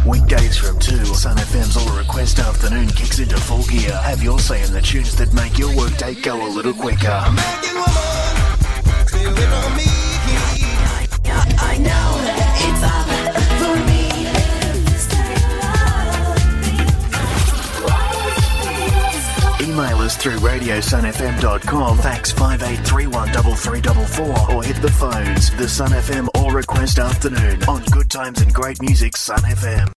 Weekdays from 2, Sun FM's All Request Afternoon kicks into full gear. Have your say in the tunes that make your workday go a little quicker. I know it's up for me. Email us through radiosunfm.com, fax 58313344, or hit the phones. The Sun FM All Request Afternoon on Good Times and Great Music, Sun FM.